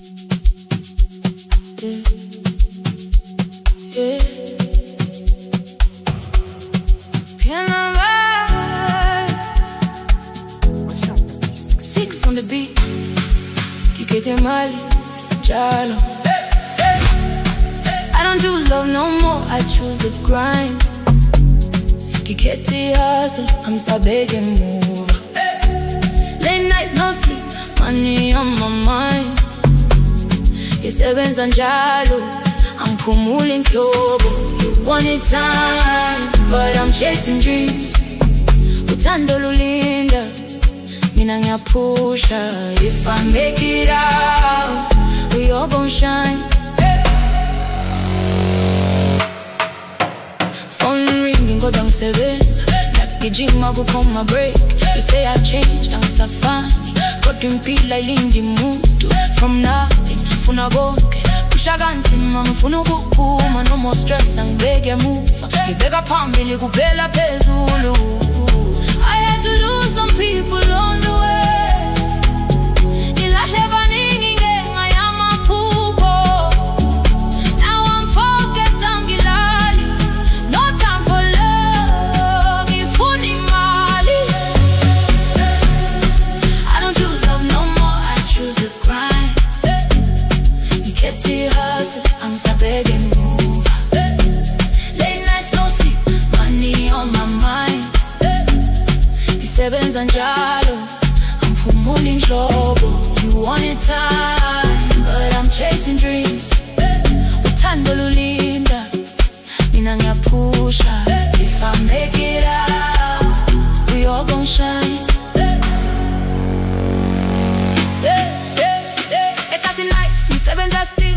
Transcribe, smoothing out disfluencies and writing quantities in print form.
Yeah, yeah. Piano vibe. Six on the beat. Kikete mali, jalo. I don't choose love no more, I choose the grind. Kikete hustle, I'm so big and move. Late nights, no sleep, money on my mind. Isebenza njalo, I'm pumuling globo. You want it time, but I'm chasing dreams. Uthando lulinda, mina ngiyapusha. If I make it out, we all gon' shine. Phone ringing, kodwa ngisebenza. Nakugijima kuphuma break. You say I've changed, angisafani. Kodwa impilo ayilindi muntu. From nothing, funa konke. Pusha kanzima, ngifuna ukuphuma. No more stress, angibeke emuva. Ngibeka phambili kuphela phezulu. I had to lose some people on the way. Nilahle baningi ngenxa yamaphupho. Now I'm focused, angilali. No time for love, ngifuna imali. I don't choose love no more, I choose the grind. Ngikhethe hustle, angisabheke emuva. Late nights, no sleep, money on my mind. Ngisebenza njalo, angiphumuli inhlobo. You want it time, but I'm chasing dreams. Uthando lulinda, mina ngiyapusha. If I make it out, we all gon' shine. Yeah, yeah, yeah. Ekasi nights, ngisebenza still.